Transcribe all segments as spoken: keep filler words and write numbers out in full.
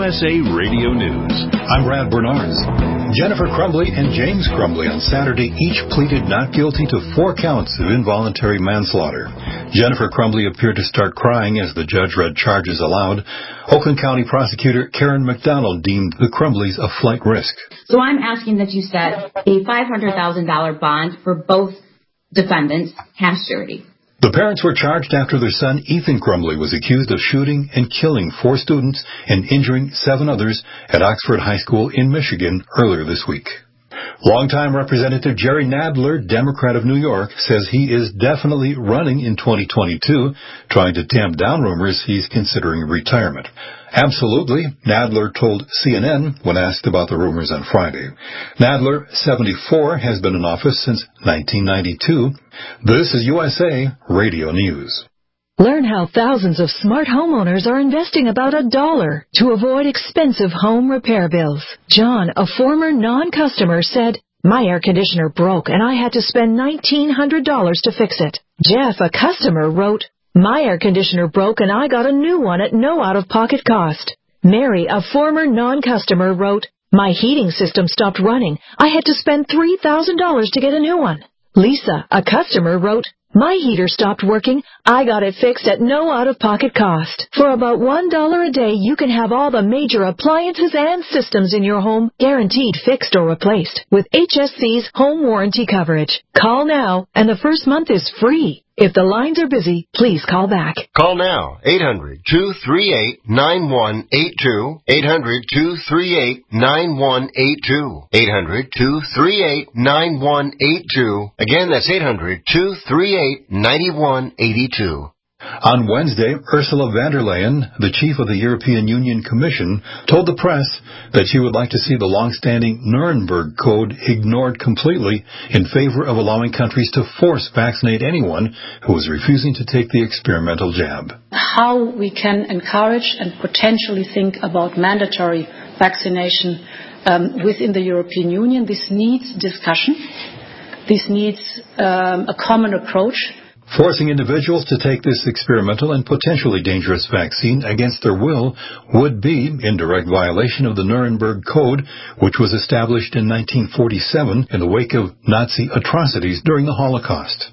U S A Radio News. I'm Brad Bernards. Jennifer Crumbley and James Crumbley on Saturday each pleaded not guilty to four counts of involuntary manslaughter. Jennifer Crumbley appeared to start crying as the judge read charges aloud. Oakland County prosecutor Karen McDonald deemed the Crumbleys a flight risk. So I'm asking that you set a five hundred thousand dollars bond for both defendants, cash surety. The parents were charged after their son Ethan Crumbley was accused of shooting and killing four students and injuring seven others at Oxford High School in Michigan earlier this week. Longtime Representative Jerry Nadler, Democrat of New York, says he is definitely running in twenty twenty-two, trying to tamp down rumors he's considering retirement. Absolutely, Nadler told C N N when asked about the rumors on Friday. Nadler, seventy-four, has been in office since nineteen ninety-two. This is U S A Radio News. Learn how thousands of smart homeowners are investing about a dollar to avoid expensive home repair bills. John, a former non-customer, said, "My air conditioner broke and I had to spend nineteen hundred dollars to fix it." Jeff, a customer, wrote, "My air conditioner broke and I got a new one at no out-of-pocket cost." Mary, a former non-customer, wrote, "My heating system stopped running. I had to spend three thousand dollars to get a new one." Lisa, a customer, wrote, "My heater stopped working. I got it fixed at no out-of-pocket cost." For about one dollar a day, you can have all the major appliances and systems in your home guaranteed fixed or replaced with H S C's home warranty coverage. Call now, and the first month is free. If the lines are busy, please call back. Call now, eight hundred, two three eight, nine one eight two, eight hundred, two three eight, nine one eight two, eight hundred, two three eight, nine one eight two. Again, that's eight hundred, two three eight, nine one eight two. On Wednesday, Ursula von der Leyen, the chief of the European Union Commission, told the press that she would like to see the long-standing Nuremberg Code ignored completely in favor of allowing countries to force vaccinate anyone who is refusing to take the experimental jab. How we can encourage and potentially think about mandatory vaccination um, within the European Union, this needs discussion. This needs um, a common approach. Forcing individuals to take this experimental and potentially dangerous vaccine against their will would be in direct violation of the Nuremberg Code, which was established in nineteen forty-seven in the wake of Nazi atrocities during the Holocaust.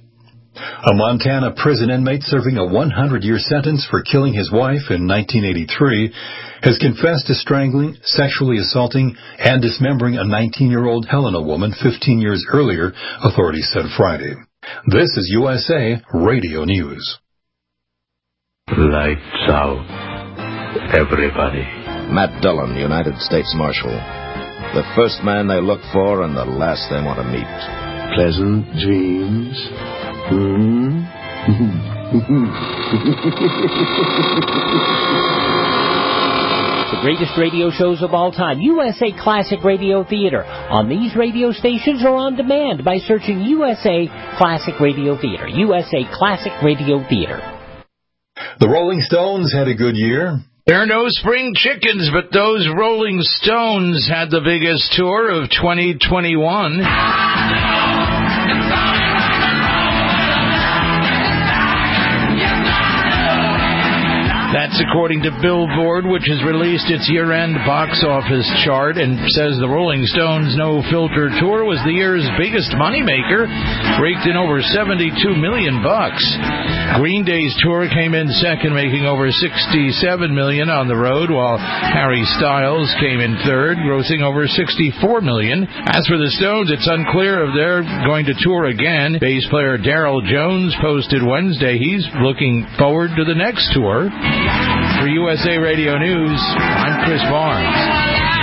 A Montana prison inmate serving a hundred-year sentence for killing his wife in nineteen eighty-three has confessed to strangling, sexually assaulting, and dismembering a nineteen-year-old Helena woman fifteen years earlier, authorities said Friday. This is U S A Radio News. Lights out, everybody. Matt Dillon, United States Marshal. The first man they look for and the last they want to meet. Pleasant dreams. Hmm? The greatest radio shows of all time, U S A Classic Radio Theater, on these radio stations or on demand by searching U S A Classic Radio Theater. U S A Classic Radio Theater. The Rolling Stones had a good year. There are no spring chickens, but those Rolling Stones had the biggest tour of twenty twenty-one. That's according to Billboard, which has released its year-end box office chart and says the Rolling Stones' No Filter tour was the year's biggest moneymaker, raked in over seventy-two million bucks. Green Day's tour came in second, making over sixty-seven million on the road, while Harry Styles came in third, grossing over sixty-four million. As for the Stones, it's unclear if they're going to tour again. Bass player Darryl Jones posted Wednesday he's looking forward to the next tour. For U S A Radio News, I'm Chris Barnes.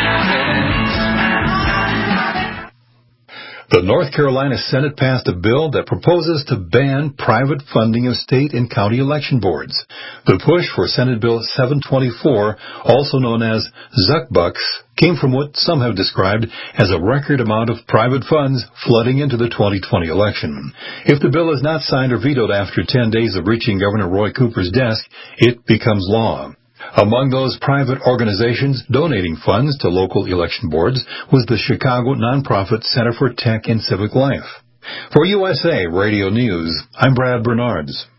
The North Carolina Senate passed a bill that proposes to ban private funding of state and county election boards. The push for Senate Bill seven twenty-four, also known as Zuckbucks, came from what some have described as a record amount of private funds flooding into the twenty twenty election. If the bill is not signed or vetoed after ten days of reaching Governor Roy Cooper's desk, it becomes law. Among those private organizations donating funds to local election boards was the Chicago nonprofit Center for Tech and Civic Life. For U S A Radio News, I'm Brad Bernards.